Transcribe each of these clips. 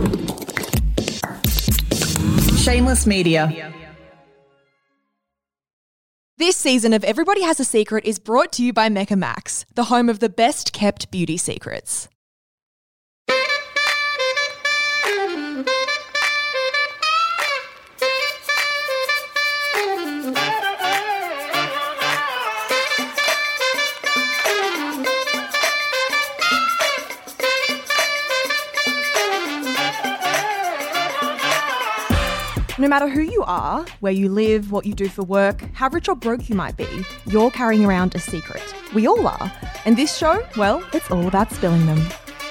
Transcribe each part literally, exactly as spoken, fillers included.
Shameless Media. This season of Everybody Has a Secret is brought to you by Mecca Max, the home of the best kept beauty secrets. No matter who you are, where you live, what you do for work, how rich or broke you might be, you're carrying around a secret. We all are. And this show, well, it's all about spilling them.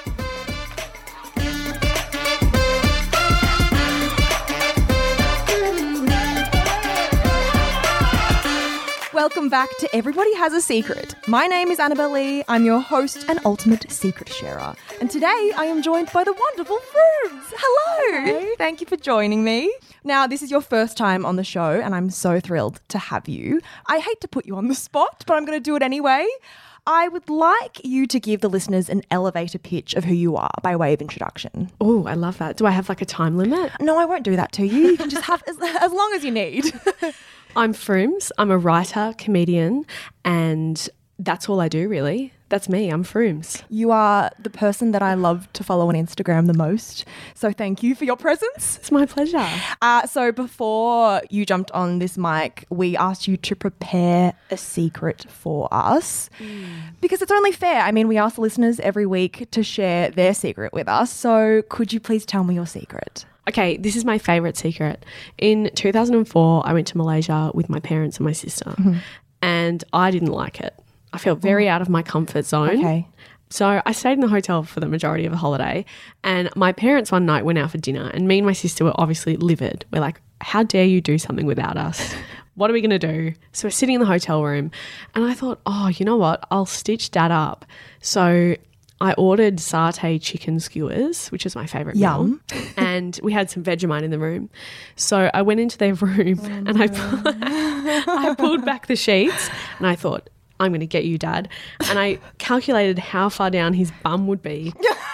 Welcome back to Everybody Has a Secret. My name is Annabelle Lee. I'm your host and ultimate secret sharer. And today I am joined by the wonderful Frooms. Hello. Hello. Thank you for joining me. Now, this is your first time on the show and I'm so thrilled to have you. I hate to put you on the spot, but I'm going to do it anyway. I would like you to give the listeners an elevator pitch of who you are by way of introduction. Oh, I love that. Do I have like a time limit? No, I won't do that to you. You can just have as, as long as you need. I'm Frooms. I'm a writer, comedian, and that's all I do really. That's me. I'm Frooms. You are the person that I love to follow on Instagram the most. So thank you for your presence. It's my pleasure. Uh, so before you jumped on this mic, we asked you to prepare a secret for us mm. because it's only fair. I mean, we ask the listeners every week to share their secret with us. So could you please tell me your secret? Okay, this is my favourite secret. In two thousand four, I went to Malaysia with my parents and my sister mm-hmm. and I didn't like it. I felt very out of my comfort zone. Okay. So I stayed in the hotel for the majority of the holiday and my parents one night went out for dinner and me and my sister were obviously livid. We're like, how dare you do something without us? What are we going to do? So we're sitting in the hotel room and I thought, oh, you know what? I'll stitch Dad up. So I ordered satay chicken skewers, which is my favourite Yum. meal, and we had some Vegemite in the room. So I went into their room oh, and I, pu- I pulled back the sheets and I thought, I'm going to get you, Dad. And I calculated how far down his bum would be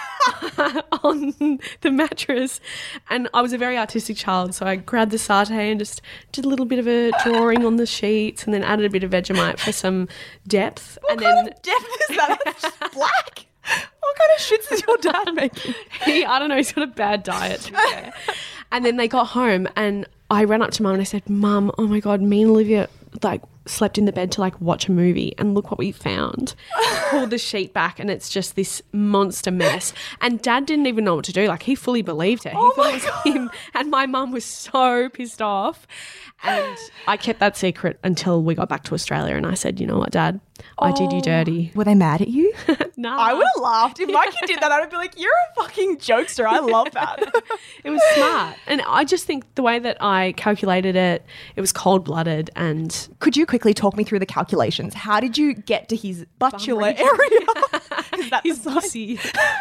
on the mattress. And I was a very artistic child, so I grabbed the satay and just did a little bit of a drawing on the sheets and then added a bit of Vegemite for some depth. What and kind then of depth is that? It's just black. What kind of shits is your dad making? He, I don't know, he's got a bad diet, to be fair. And then they got home and I ran up to Mum and I said, Mum, oh my God, me and Olivia like slept in the bed to like watch a movie and look what we found. Pulled the sheet back and it's just this monster mess. And Dad didn't even know what to do. Like he fully believed it. He oh thought my it was God. him. And my mum was so pissed off. And I kept that secret until we got back to Australia and I said, you know what, Dad, I oh. did you dirty. Were they mad at you? No. I would have laughed. If my kid did that, I would be like, you're a fucking jokester. I love that. It was smart. And I just think the way that I calculated it, it was cold-blooded and... Could you quickly talk me through the calculations? How did you get to his buttular area? Is that his pussy?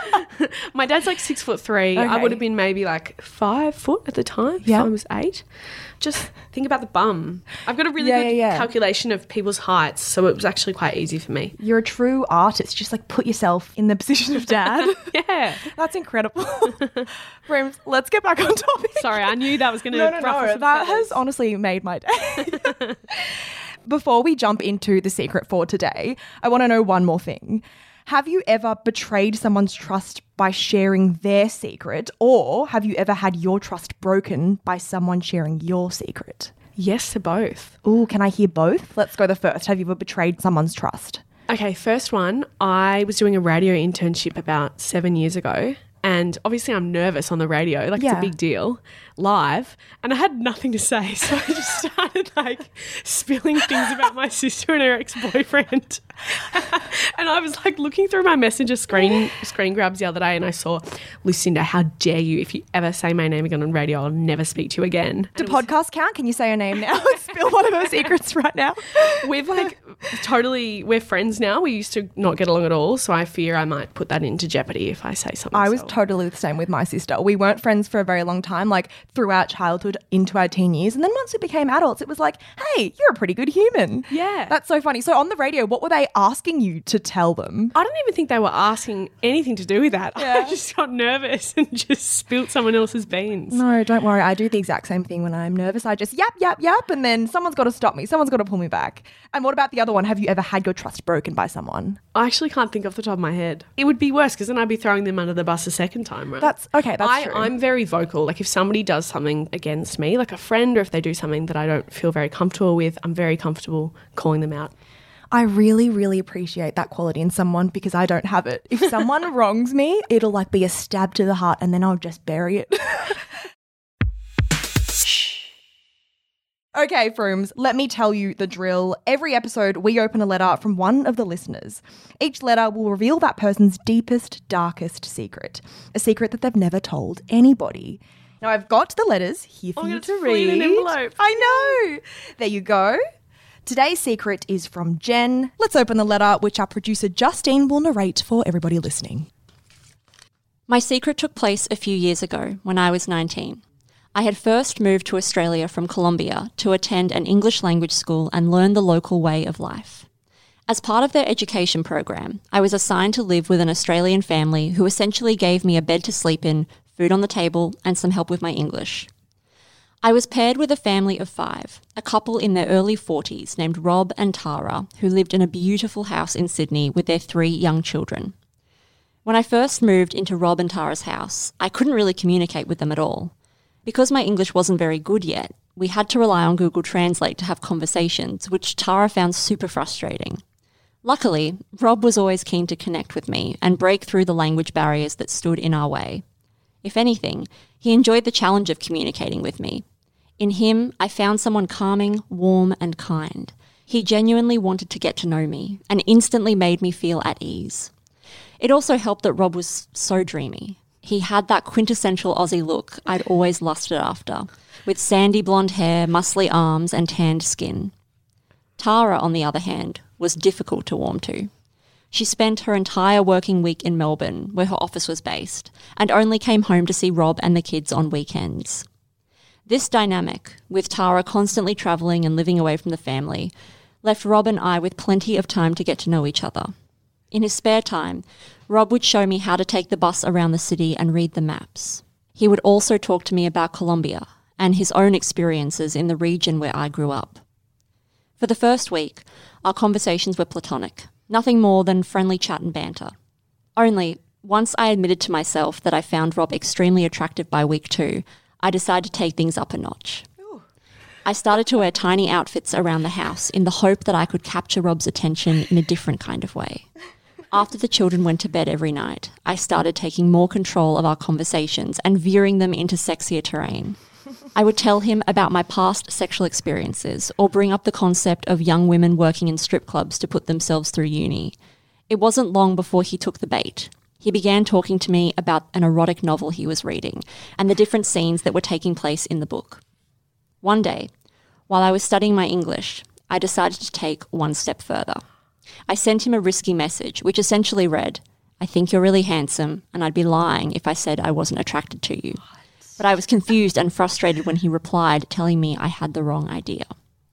My dad's like six foot three. Okay. I would have been maybe like five foot at the time. Yeah. I was eight. Just think about the bum. I've got a really yeah, good yeah, yeah. calculation of people's heights, so it was actually quite easy for me. You're a true artist. Just like put yourself in the position of Dad. Yeah. That's incredible. Friends, let's get back on topic. Sorry, I knew that was going to no, no, ruffle no. some That feathers. has honestly made my day. Before we jump into the secret for today, I want to know one more thing. Have you ever betrayed someone's trust by sharing their secret, or have you ever had your trust broken by someone sharing your secret? Yes to both. Ooh, can I hear both? Let's go the first. Have you ever betrayed someone's trust? Okay, first one, I was doing a radio internship about seven years ago. And obviously I'm nervous on the radio, like Yeah. it's a big deal, live. And I had nothing to say, so I just started like spilling things about my sister and her ex-boyfriend. And I was like looking through my messenger screen screen grabs the other day and I saw, Lucinda, how dare you, if you ever say my name again on radio, I'll never speak to you again. Do And it was- podcasts count? Can you say her name now and spill one of her secrets right now? We've like totally, we're friends now. We used to not get along at all, so I fear I might put that into jeopardy if I say something. I was so. totally the same with my sister. We weren't friends for a very long time, like throughout childhood into our teen years. And then once we became adults, it was like, hey, you're a pretty good human. Yeah. That's so funny. So on the radio, what were they asking you to tell them? I don't even think they were asking anything to do with that. Yeah. I just got nervous and just spilt someone else's beans. No, don't worry. I do the exact same thing when I'm nervous. I just yap, yap, yap, and then someone's got to stop me. Someone's got to pull me back. And what about the other one? Have you ever had your trust broken by someone? I actually can't think off the top of my head. It would be worse because then I'd be throwing them under the bus a second time, right? That's okay. That's I, true. I'm very vocal. Like if somebody does something against me, like a friend, or if they do something that I don't feel very comfortable with, I'm very comfortable calling them out. I really, really appreciate that quality in someone because I don't have it. If someone wrongs me, it'll like be a stab to the heart and then I'll just bury it. Okay, Frooms, let me tell you the drill. Every episode, we open a letter from one of the listeners. Each letter will reveal that person's deepest, darkest secret, a secret that they've never told anybody. Now, I've got the letters here for Oh, you it's to fully read. in an envelope. I know. There you go. Today's secret is from Jen. Let's open the letter, which our producer Justine will narrate for everybody listening. My secret took place a few years ago when I was nineteen. I had first moved to Australia from Colombia to attend an English language school and learn the local way of life. As part of their education program, I was assigned to live with an Australian family who essentially gave me a bed to sleep in, food on the table, and some help with my English. I was paired with a family of five, a couple in their early forties named Rob and Tara, who lived in a beautiful house in Sydney with their three young children. When I first moved into Rob and Tara's house, I couldn't really communicate with them at all. Because my English wasn't very good yet, we had to rely on Google Translate to have conversations, which Tara found super frustrating. Luckily, Rob was always keen to connect with me and break through the language barriers that stood in our way. If anything, he enjoyed the challenge of communicating with me. In him, I found someone calming, warm, and kind. He genuinely wanted to get to know me and instantly made me feel at ease. It also helped that Rob was so dreamy. He had that quintessential Aussie look I'd always lusted after, with sandy blonde hair, muscly arms, and tanned skin. Tara, on the other hand, was difficult to warm to. She spent her entire working week in Melbourne, where her office was based, and only came home to see Rob and the kids on weekends. This dynamic, with Tara constantly travelling and living away from the family, left Rob and I with plenty of time to get to know each other. In his spare time, Rob would show me how to take the bus around the city and read the maps. He would also talk to me about Colombia and his own experiences in the region where I grew up. For the first week, our conversations were platonic, nothing more than friendly chat and banter. Only, once I admitted to myself that I found Rob extremely attractive by week two, I decided to take things up a notch. Ooh. I started to wear tiny outfits around the house in the hope that I could capture Rob's attention in a different kind of way. After the children went to bed every night, I started taking more control of our conversations and veering them into sexier terrain. I would tell him about my past sexual experiences or bring up the concept of young women working in strip clubs to put themselves through uni. It wasn't long before he took the bait. He began talking to me about an erotic novel he was reading and the different scenes that were taking place in the book. One day, while I was studying my English, I decided to take one step further. I sent him a risky message, which essentially read, "I think you're really handsome, and I'd be lying if I said I wasn't attracted to you." But I was confused and frustrated when he replied, telling me I had the wrong idea.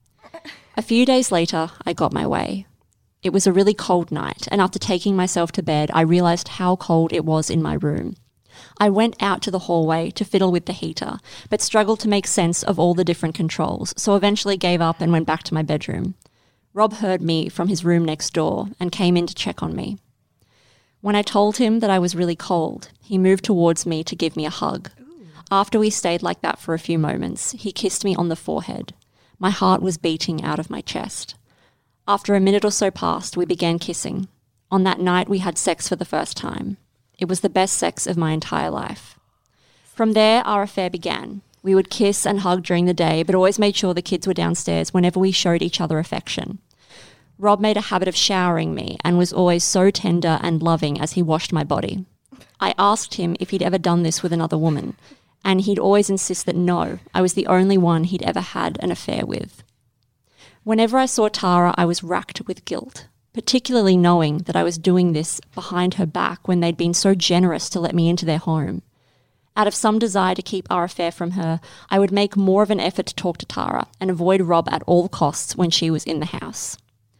A few days later, I got my way. It was a really cold night, and after taking myself to bed, I realised how cold it was in my room. I went out to the hallway to fiddle with the heater, but struggled to make sense of all the different controls, so eventually gave up and went back to my bedroom. Rob heard me from his room next door and came in to check on me. When I told him that I was really cold, he moved towards me to give me a hug. Ooh. After we stayed like that for a few moments, he kissed me on the forehead. My heart was beating out of my chest. After a minute or so passed, we began kissing. On that night, we had sex for the first time. It was the best sex of my entire life. From there, our affair began. We would kiss and hug during the day, but always made sure the kids were downstairs whenever we showed each other affection. Rob made a habit of showering me and was always so tender and loving as he washed my body. I asked him if he'd ever done this with another woman, and he'd always insist that no, I was the only one he'd ever had an affair with. Whenever I saw Tara, I was racked with guilt, particularly knowing that I was doing this behind her back when they'd been so generous to let me into their home. Out of some desire to keep our affair from her, I would make more of an effort to talk to Tara and avoid Rob at all costs when she was in the house.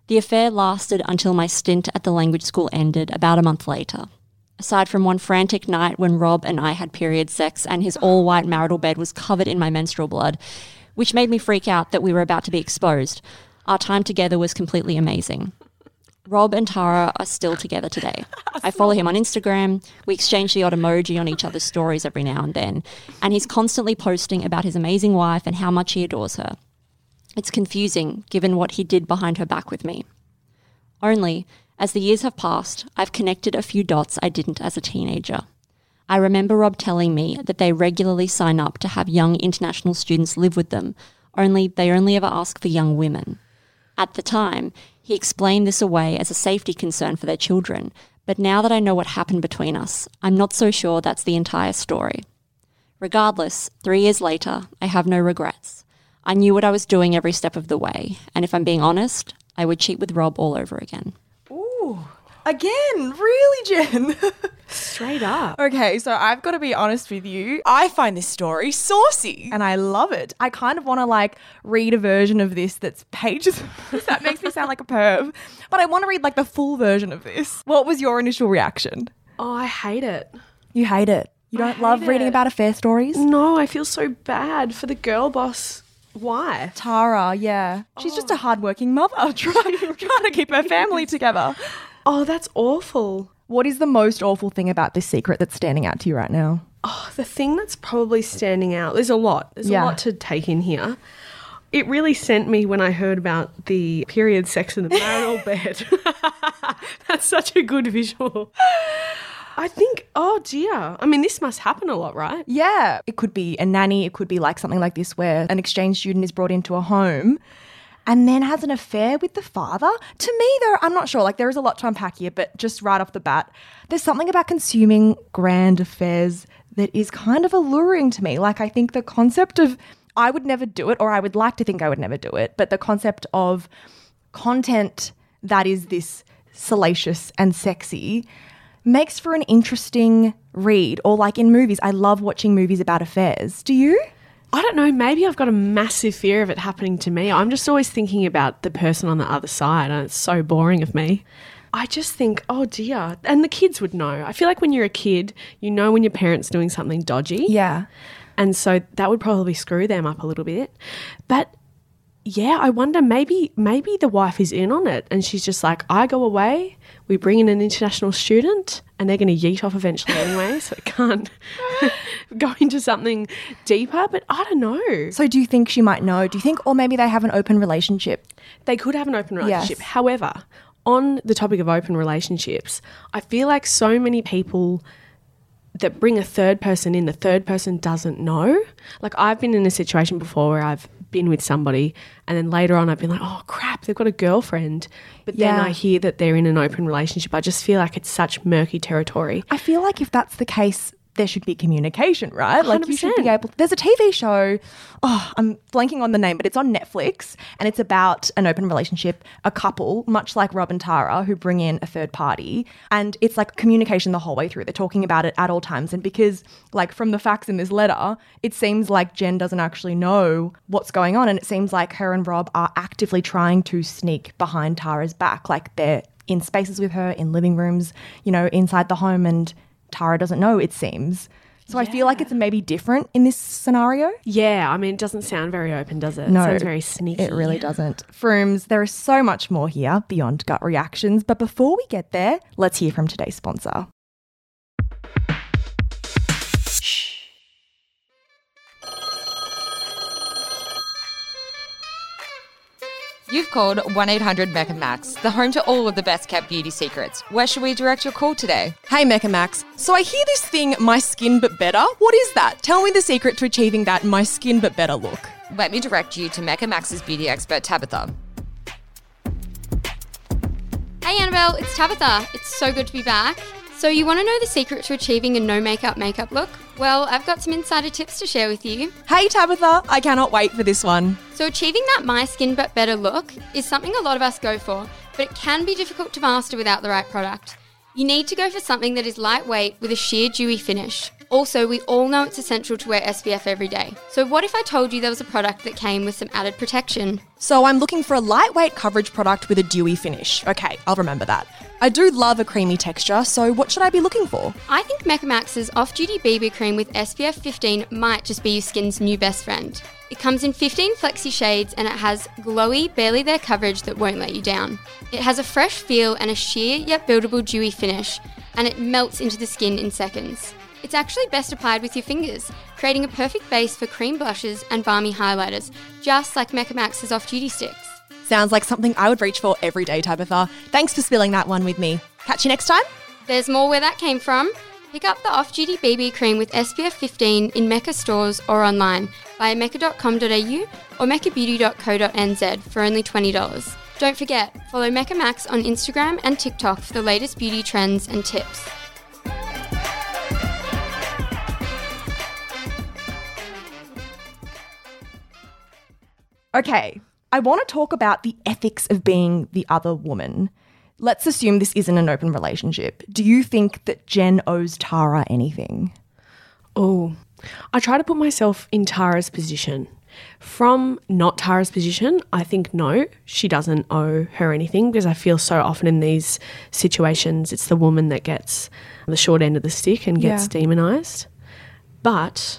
The affair lasted until my stint at the language school ended about a month later. Aside from one frantic night when Rob and I had period sex and his all-white marital bed was covered in my menstrual blood, which made me freak out that we were about to be exposed, our time together was completely amazing. Rob and Tara are still together today. I follow him on Instagram, we exchange the odd emoji on each other's stories every now and then, and he's constantly posting about his amazing wife and how much he adores her. It's confusing, given what he did behind her back with me. Only, as the years have passed, I've connected a few dots I didn't as a teenager. I remember Rob telling me that they regularly sign up to have young international students live with them, only they only ever ask for young women. At the time, he explained this away as a safety concern for their children, but now that I know what happened between us, I'm not so sure that's the entire story. Regardless, three years later, I have no regrets. I knew what I was doing every step of the way, and if I'm being honest, I would cheat with Rob all over again. Ooh, again, really, Jen? Straight up. Okay, so I've got to be honest with you. I find this story saucy. And I love it. I kind of want to like read a version of this that's pages. That makes me sound like a perv. But I want to read like the full version of this. What was your initial reaction? Oh, I hate it. You hate it. You don't love hate reading it. about affair stories? No, I feel so bad for the girl boss wife. Tara, yeah. She's Oh. just a hardworking mother trying, trying to keep her family together. Oh, that's awful. What is the most awful thing about this secret that's standing out to you right now? Oh, the thing that's probably standing out, there's a lot. There's Yeah. a lot to take in here. It really sent me when I heard about the period sex in the marital bed. That's such a good visual. I think, oh dear. I mean, this must happen a lot, right? Yeah. It could be a nanny. It could be like something like this where an exchange student is brought into a home and then has an affair with the father. To me, though, I'm not sure. Like, there is a lot to unpack here, but just right off the bat, there's something about consuming grand affairs that is kind of alluring to me. Like, I think the concept of, I would never do it, or I would like to think I would never do it, but the concept of content that is this salacious and sexy makes for an interesting read. Or like in movies, I love watching movies about affairs. Do you? I don't know. Maybe I've got a massive fear of it happening to me. I'm just always thinking about the person on the other side, and it's so boring of me. I just think, oh dear. And the kids would know. I feel like when you're a kid, you know when your parent's doing something dodgy. Yeah. And so that would probably screw them up a little bit. But yeah, I wonder, maybe maybe the wife is in on it and she's just like, I go away, we bring in an international student and they're going to yeet off eventually anyway, so it can't go into something deeper. But I don't know. So do you think she might know? Do you think, or maybe they have an open relationship? They could have an open relationship. Yes. However, on the topic of open relationships, I feel like so many people that bring a third person in, the third person doesn't know. Like, I've been in a situation before where I've been with somebody and then later on I've been like, oh crap, they've got a girlfriend. But then Yeah. I hear that they're in an open relationship. I just feel like it's such murky territory. I feel like if that's the case, there should be communication, right? Like you should be one hundred percent. able. There's a T V show. Oh, I'm blanking on the name, but it's on Netflix, and it's about an open relationship, a couple, much like Rob and Tara, who bring in a third party, and it's like communication the whole way through. They're talking about it at all times, and because, like, from the facts in this letter, it seems like Jen doesn't actually know what's going on, and it seems like her and Rob are actively trying to sneak behind Tara's back, like they're in spaces with her, in living rooms, you know, inside the home, and Tara doesn't know, it seems. So I feel like it's maybe different in this scenario. Yeah, I mean, it doesn't sound very open, does it? No, It sounds very sneaky. It really doesn't. Frooms, there is so much more here beyond gut reactions. But before we get there, let's hear from today's sponsor. You've called one eight hundred Mecca Max, the home to all of the best kept beauty secrets. Where should we direct your call today? Hey Mecca Max, so I hear this thing, my skin but better. What is that? Tell me the secret to achieving that my skin but better look. Let me direct you to Mecca Max's beauty expert, Tabitha. Hey Annabelle, it's Tabitha. It's so good to be back. So you want to know the secret to achieving a no makeup makeup look? Well, I've got some insider tips to share with you. Hey Tabitha, I cannot wait for this one. So achieving that my skin but better look is something a lot of us go for, but it can be difficult to master without the right product. You need to go for something that is lightweight with a sheer dewy finish. Also, we all know it's essential to wear S P F every day. So what if I told you there was a product that came with some added protection? So I'm looking for a lightweight coverage product with a dewy finish. Okay, I'll remember that. I do love a creamy texture, so what should I be looking for? I think Mechamax's off-duty B B cream with S P F fifteen might just be your skin's new best friend. It comes in fifteen flexi shades and it has glowy, barely there coverage that won't let you down. It has a fresh feel and a sheer yet buildable dewy finish, and it melts into the skin in seconds. It's actually best applied with your fingers, creating a perfect base for cream blushes and balmy highlighters, just like Mechamax's off-duty sticks. Sounds like something I would reach for every day, Tabitha. Thanks for spilling that one with me. Catch you next time. There's more where that came from. Pick up the off-duty B B cream with S P F fifteen in Mecca stores or online via mecca dot com dot a u or mecca beauty dot co dot n z for only twenty dollars. Don't forget, follow Mechamax on Instagram and TikTok for the latest beauty trends and tips. Okay, I want to talk about the ethics of being the other woman. Let's assume this isn't an open relationship. Do you think that Jen owes Tara anything? Oh, I try to put myself in Tara's position. From not Tara's position, I think no, she doesn't owe her anything, because I feel so often in these situations it's the woman that gets the short end of the stick and gets Yeah. demonised. But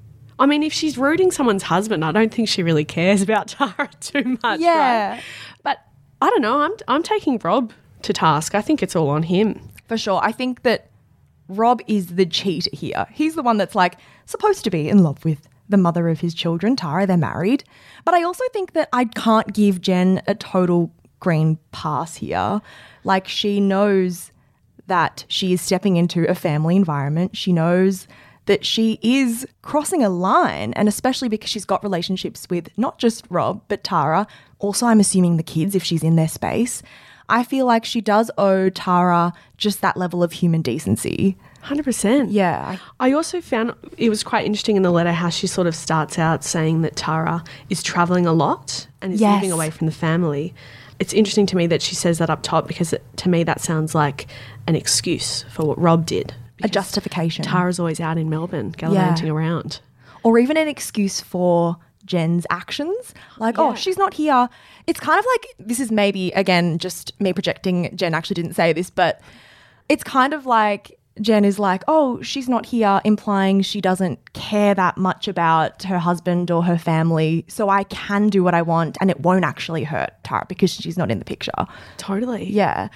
I mean, if she's rooting someone's husband, I don't think she really cares about Tara too much. Yeah. Right? But I don't know. I'm I'm taking Rob to task. I think it's all on him. For sure. I think that Rob is the cheater here. He's the one that's like supposed to be in love with the mother of his children, Tara. They're married. But I also think that I can't give Jen a total green pass here. Like, she knows that she is stepping into a family environment. She knows that she is crossing a line, and especially because she's got relationships with not just Rob, but Tara. Also, I'm assuming the kids, if she's in their space. I feel like she does owe Tara just that level of human decency. one hundred percent. Yeah. I also found it was quite interesting in the letter how she sort of starts out saying that Tara is travelling a lot and is Yes. living away from the family. It's interesting to me that she says that up top, because it, to me that sounds like an excuse for what Rob did. A justification. Tara's always out in Melbourne gallivanting around. Or even an excuse for Jen's actions. Like, oh, she's not here. It's kind of like, this is maybe, again, just me projecting. Jen actually didn't say this, but it's kind of like Jen is like, oh, she's not here, implying she doesn't care that much about her husband or her family, so I can do what I want and it won't actually hurt Tara because she's not in the picture. Totally. Yeah.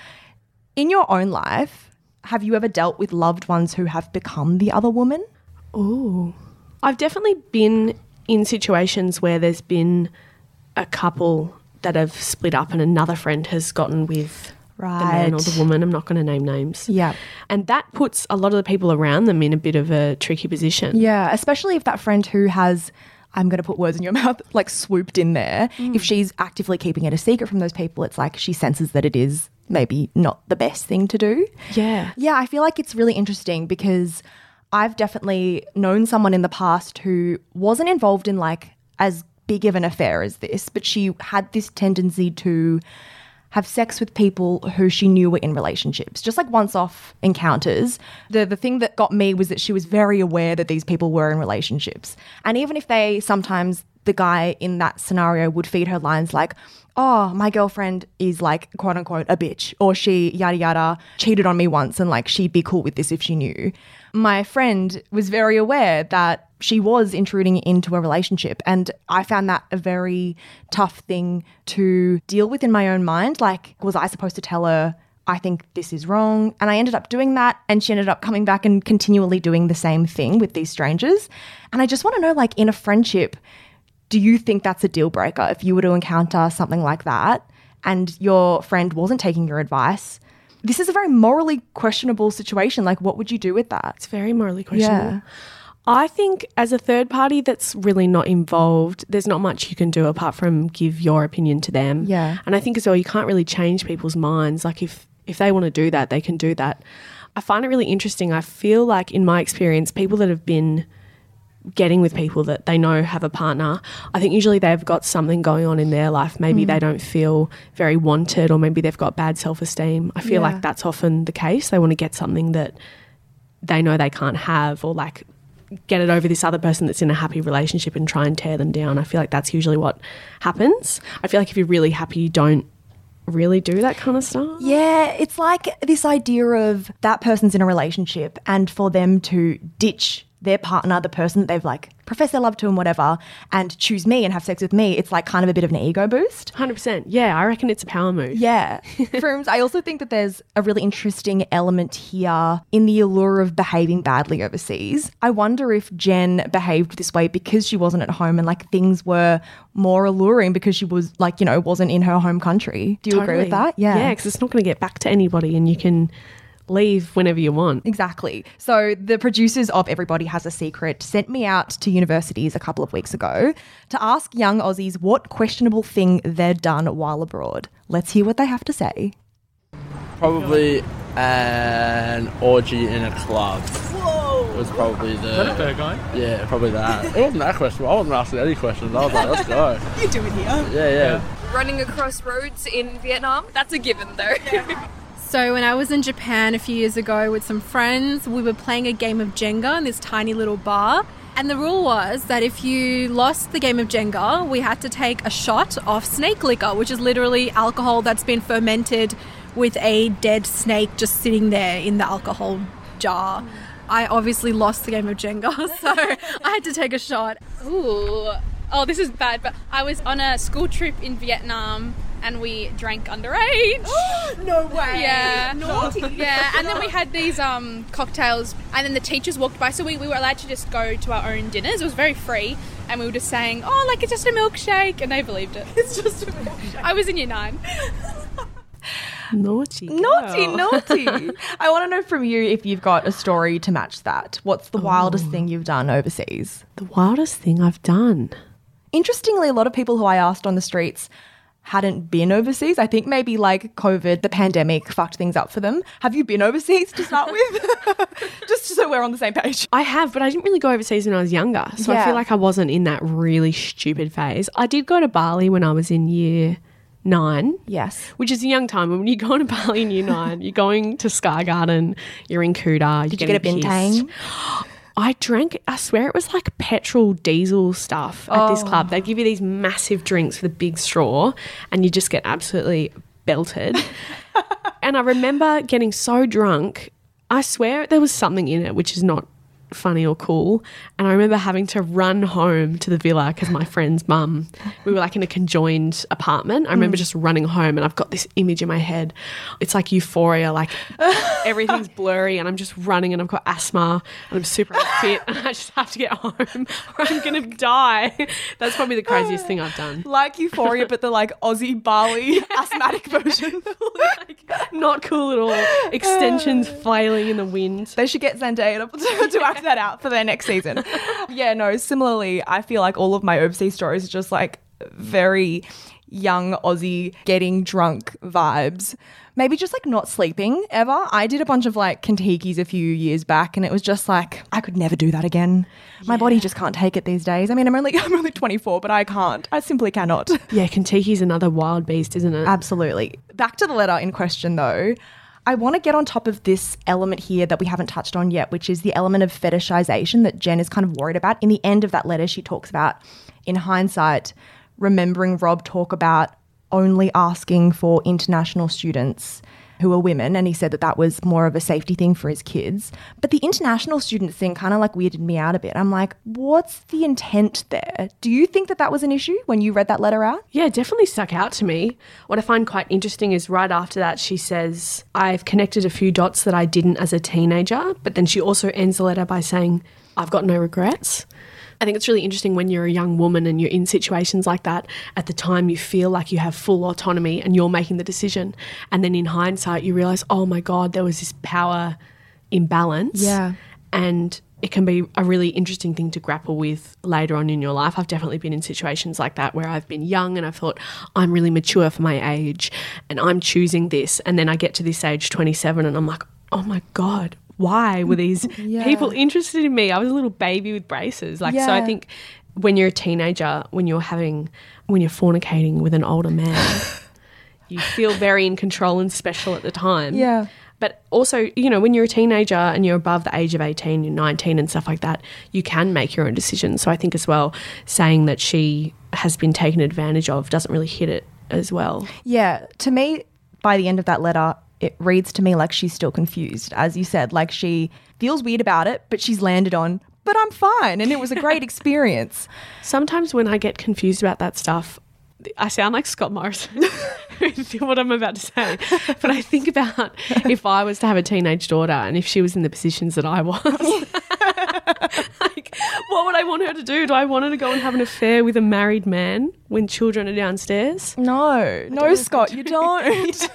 In your own life, have you ever dealt with loved ones who have become the other woman? Ooh. I've definitely been in situations where there's been a couple that have split up and another friend has gotten with the man or Right. the woman. I'm not going to name names. Yeah. And that puts a lot of the people around them in a bit of a tricky position. Yeah, especially if that friend who has, I'm going to put words in your mouth, like swooped in there, if she's actively keeping it a secret from those people, it's like she senses that it is maybe not the best thing to do. Yeah. Yeah, I feel like it's really interesting because I've definitely known someone in the past who wasn't involved in like as big of an affair as this, but she had this tendency to have sex with people who she knew were in relationships, just like once-off encounters. The the thing that got me was that she was very aware that these people were in relationships. And even if they sometimes, the guy in that scenario would feed her lines like, oh, my girlfriend is like, quote unquote, a bitch, or she, yada, yada, cheated on me once and like she'd be cool with this if she knew. My friend was very aware that she was intruding into a relationship, and I found that a very tough thing to deal with in my own mind. Like, was I supposed to tell her, I think this is wrong? And I ended up doing that, and she ended up coming back and continually doing the same thing with these strangers. And I just want to know, like, in a friendship, do you think that's a deal breaker if you were to encounter something like that and your friend wasn't taking your advice? This is a very morally questionable situation. Like, what would you do with that? It's very morally questionable. Yeah. I think as a third party that's really not involved, there's not much you can do apart from give your opinion to them. Yeah. And I think as well, you can't really change people's minds. Like if, if they want to do that, they can do that. I find it really interesting. I feel like in my experience, people that have been getting with people that they know have a partner, I think usually they've got something going on in their life. Maybe mm. they don't feel very wanted, or maybe they've got bad self-esteem. I feel Yeah. like that's often the case. They want to get something that they know they can't have, or like get it over this other person that's in a happy relationship and try and tear them down. I feel like that's usually what happens. I feel like if you're really happy, you don't really do that kind of stuff. Yeah, it's like this idea of that person's in a relationship and for them to ditch their partner, the person that they've like professed their love to and whatever, and choose me and have sex with me, it's like kind of a bit of an ego boost. one hundred percent. Yeah, I reckon it's a power move. Yeah. Frooms, I also think that there's a really interesting element here in the allure of behaving badly overseas. I wonder if Jen behaved this way because she wasn't at home and like things were more alluring because she was like, you know, wasn't in her home country. Do you Totally. agree with that? Yeah. Yeah, because it's not going to get back to anybody and you can leave whenever you want. Exactly. So the producers of Everybody Has a Secret sent me out to universities a couple of weeks ago to ask young Aussies what questionable thing they'd done while abroad. Let's hear what they have to say. Probably an orgy in a club. Whoa! Was probably the... Is that a fair guy? Yeah, probably that. It wasn't that question. I wasn't asking any questions. I was like, let's go. You do it here. Yeah, yeah. yeah. Running across roads in Vietnam, that's a given though. So when I was in Japan a few years ago with some friends, we were playing a game of Jenga in this tiny little bar. And the rule was that if you lost the game of Jenga, we had to take a shot of snake liquor, which is literally alcohol that's been fermented with a dead snake just sitting there in the alcohol jar. I obviously lost the game of Jenga, so I had to take a shot. Ooh. Oh, this is bad, but I was on a school trip in Vietnam and we drank underage. No way. Yeah. Naughty. Yeah, and then we had these um, cocktails and then the teachers walked by, so we, we were allowed to just go to our own dinners. It was very free and we were just saying, oh, like it's just a milkshake, and they believed it. It's just a milkshake. I was in year nine. Naughty girl. Naughty, naughty. I want to know from you if you've got a story to match that. What's the wildest Ooh. thing you've done overseas? The wildest thing I've done? Interestingly, a lot of people who I asked on the streets hadn't been overseas. I think maybe like COVID, the pandemic fucked things up for them. Have you been overseas to start with? Just so we're on the same page. I have, but I didn't really go overseas when I was younger. So Yeah. I feel like I wasn't in that really stupid phase. I did go to Bali when I was in year nine. Yes. Which is a young time. When you go to Bali in year nine, you're going to Sky Garden, you're in Kuta. Did you get a bintang? I drank, I swear it was like petrol diesel stuff at Oh. this club. They give you these massive drinks with a big straw and you just get absolutely belted. And I remember getting so drunk, I swear there was something in it which is not funny or cool. And I remember having to run home to the villa because my friend's mum, we were like in a conjoined apartment. I remember Mm. just running home and I've got this image in my head. It's like Euphoria, like everything's blurry and I'm just running and I've got asthma and I'm super unfit and I just have to get home or I'm going to die. That's probably the craziest thing I've done. Like Euphoria, but the like Aussie Bali asthmatic version. Like, not cool at all. Extensions flailing in the wind. They should get Zendaya to, to act that out for their next season. Yeah, no, similarly, I feel like all of my overseas stories are just like very young Aussie getting drunk vibes. Maybe just like not sleeping ever. I did a bunch of like Kentucky's a few years back and it was just like, I could never do that again. My body just can't take it these days. I mean, I'm only I'm only twenty-four, but I can't. I simply cannot. Yeah, Kentucky's another wild beast, isn't it? Absolutely. Back to the letter in question though. I want to get on top of this element here that we haven't touched on yet, which is the element of fetishization that Jen is kind of worried about. In the end of that letter, she talks about, in hindsight, remembering Rob talk about only asking for international students who are women, and he said that that was more of a safety thing for his kids. But the international student thing kind of like weirded me out a bit. I'm like, what's the intent there? Do you think that that was an issue when you read that letter out? Yeah, it definitely stuck out to me. What I find quite interesting is right after that she says, I've connected a few dots that I didn't as a teenager, but then she also ends the letter by saying, I've got no regrets. I think it's really interesting when you're a young woman and you're in situations like that. At the time, you feel like you have full autonomy and you're making the decision. And then in hindsight, you realise, oh my God, there was this power imbalance. Yeah. And it can be a really interesting thing to grapple with later on in your life. I've definitely been in situations like that where I've been young and I've thought, I'm really mature for my age and I'm choosing this. And then I get to this age, twenty-seven, and I'm like, oh my God, why were these Yeah. people interested in me? I was a little baby with braces. Like, so Yeah. I think when you're a teenager, when you're having, when you're fornicating with an older man, you feel very in control and special at the time. Yeah. But also, you know, when you're a teenager and you're above the age of eighteen, you're nineteen and stuff like that, you can make your own decisions. So I think as well, saying that she has been taken advantage of doesn't really hit it as well. Yeah, to me, by the end of that letter, it reads to me like she's still confused. As you said, like she feels weird about it, but she's landed on, but I'm fine. And it was a great experience. Sometimes when I get confused about that stuff, I sound like Scott Morrison with what I'm about to say. But I think about if I was to have a teenage daughter and if she was in the positions that I was, like, what would I want her to do? Do I want her to go and have an affair with a married man when children are downstairs? No, no, Scott, you don't.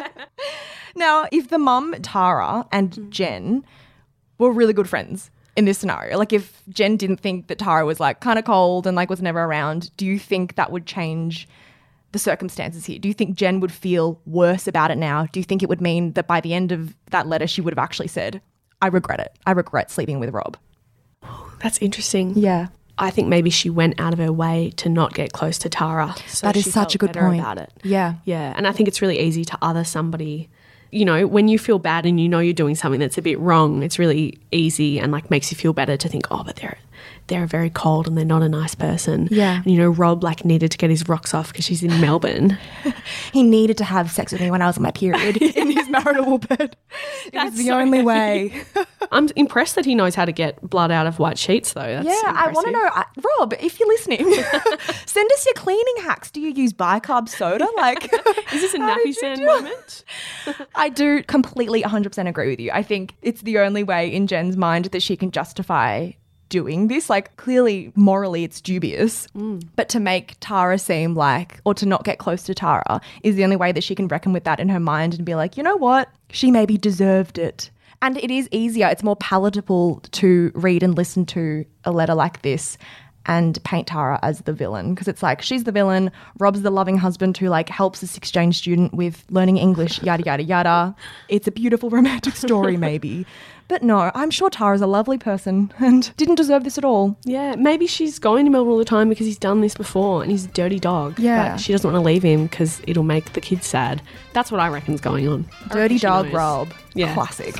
Now, if the mum, Tara, and Jen were really good friends in this scenario, like if Jen didn't think that Tara was like kind of cold and like was never around, do you think that would change the circumstances here? Do you think Jen would feel worse about it now? Do you think it would mean that by the end of that letter she would have actually said, I regret it. I regret sleeping with Rob? That's interesting. Yeah. I think maybe she went out of her way to not get close to Tara. So that is she such felt a good better point. about it. Yeah. Yeah. And I think it's really easy to other somebody. You know, when you feel bad and you know you're doing something that's a bit wrong, it's really easy and like makes you feel better to think, oh, but they're they're very cold and they're not a nice person. Yeah. And, you know, Rob like needed to get his rocks off because she's in Melbourne. He needed to have sex with me when I was on my period in his marital bed. It That's was the so only way. I'm impressed that he knows how to get blood out of white sheets, though. That's yeah, I want to know, I, Rob, if you're listening, send us your cleaning hacks. Do you use bicarb soda? Like, is this a how nappy did you sand do it? moment? I do completely one hundred percent agree with you. I think it's the only way in Jen's mind that she can justify doing this. Like, clearly, morally, it's dubious. Mm. But to make Tara seem like, or to not get close to Tara, is the only way that she can reckon with that in her mind and be like, you know what? She maybe deserved it. And it is easier. It's more palatable to read and listen to a letter like this and paint Tara as the villain, because it's like she's the villain, Rob's the loving husband who like helps this exchange student with learning English, yada, yada, yada. It's a beautiful romantic story maybe. But no, I'm sure Tara's a lovely person and didn't deserve this at all. Yeah, maybe she's going to Melbourne all the time because he's done this before and he's a dirty dog. Yeah. But she doesn't want to leave him because it'll make the kids sad. That's what I reckon's going on. Dirty dog knows. Rob. Yeah. Classic.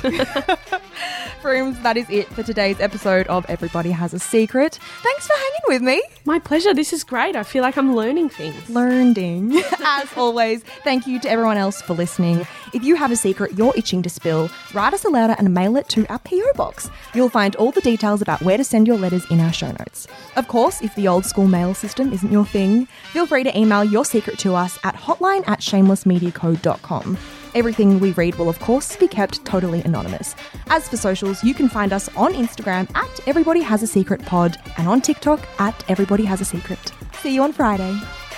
Frooms, that is it for today's episode of Everybody Has a Secret. Thanks for hanging with me. My pleasure. This is great. I feel like I'm learning things. Learning. As always, thank you to everyone else for listening. If you have a secret you're itching to spill, write us a letter and mail it to our P O box. You'll find all the details about where to send your letters in our show notes. Of course, if the old school mail system isn't your thing, feel free to email your secret to us at hotline at shameless media co dot com. Everything we read will, of course, be kept totally anonymous. As for socials, you can find us on Instagram at Everybody Has a Secret Pod and on TikTok at Everybody Has a Secret. See you on Friday.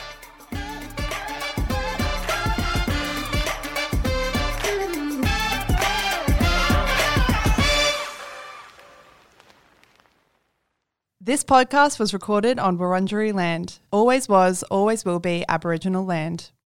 This podcast was recorded on Wurundjeri land. Always was, always will be Aboriginal land.